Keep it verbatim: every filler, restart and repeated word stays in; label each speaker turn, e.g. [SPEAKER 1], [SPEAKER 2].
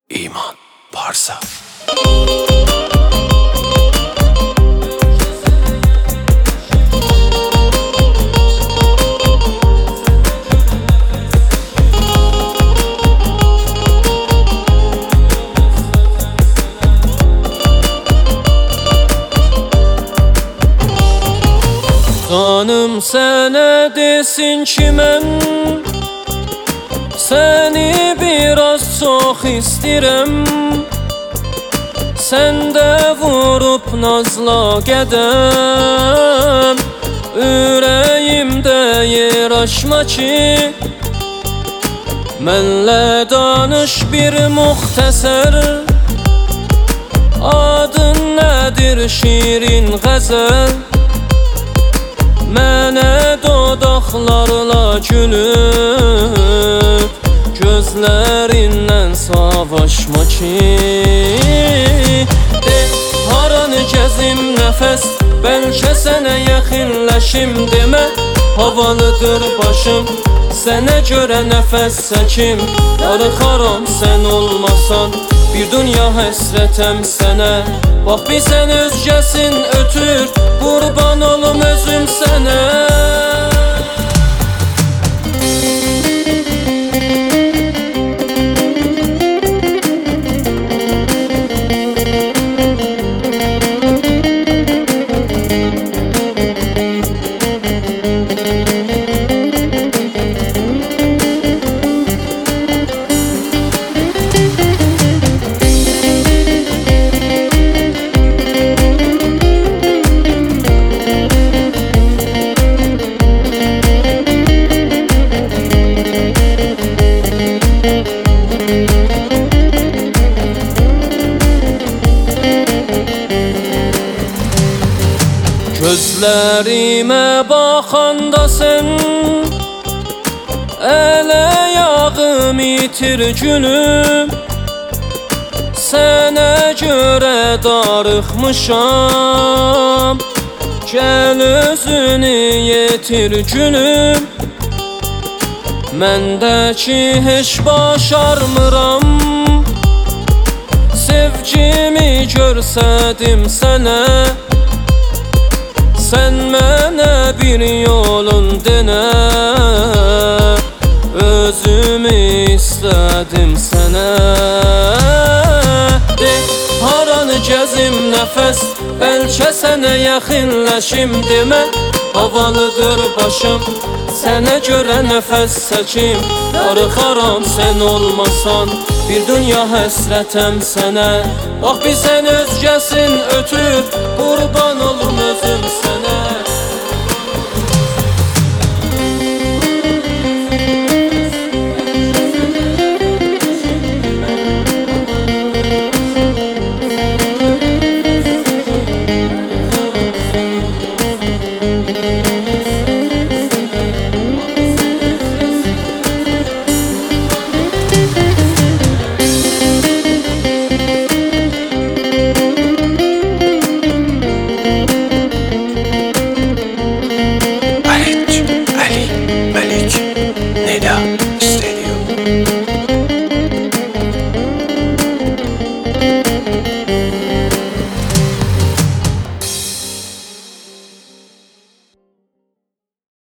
[SPEAKER 1] İman varsa.
[SPEAKER 2] Canım sənə desin ki mən səni biraz çox istəyirəm. Səndə vurub nazla qədəm, ürəyimdə yer açma ki, mənlə danış bir muxtəsər. Adın nədir şirin qəzəl, mənə dodaqlarla gülüb, gözlərindən savaşma ki. De, haranı gəzim nəfəs, bəlkə sənə yaxınlaşım. Demə, havalıdır başım, sənə görə nəfəs çəkim. Darıxaram sən olmasan, bir dünya həsrətəm sənə. Bax bir sən özgəsin ötür, qurban olum özüm sənə. Gözlərimə baxanda sən əl-ayağım itir gülüm. Sənə görə darıxmışam, gəl özünü yetir gülüm. Məndəki heç başarmıram, sevgimi görsədim sənə. Sən mənə bir yolun denə, özümü istədim sənə. De, haranı gəzim nəfəs, bəlkə sənə yaxınlaşım. Demə, havalıdır başım, sənə görə nəfəs çəkim. Darıxaram sən olmasan, bir dünya həsrətəm sənə. Bax bir sən özgəsin ötür, qurban olum özüm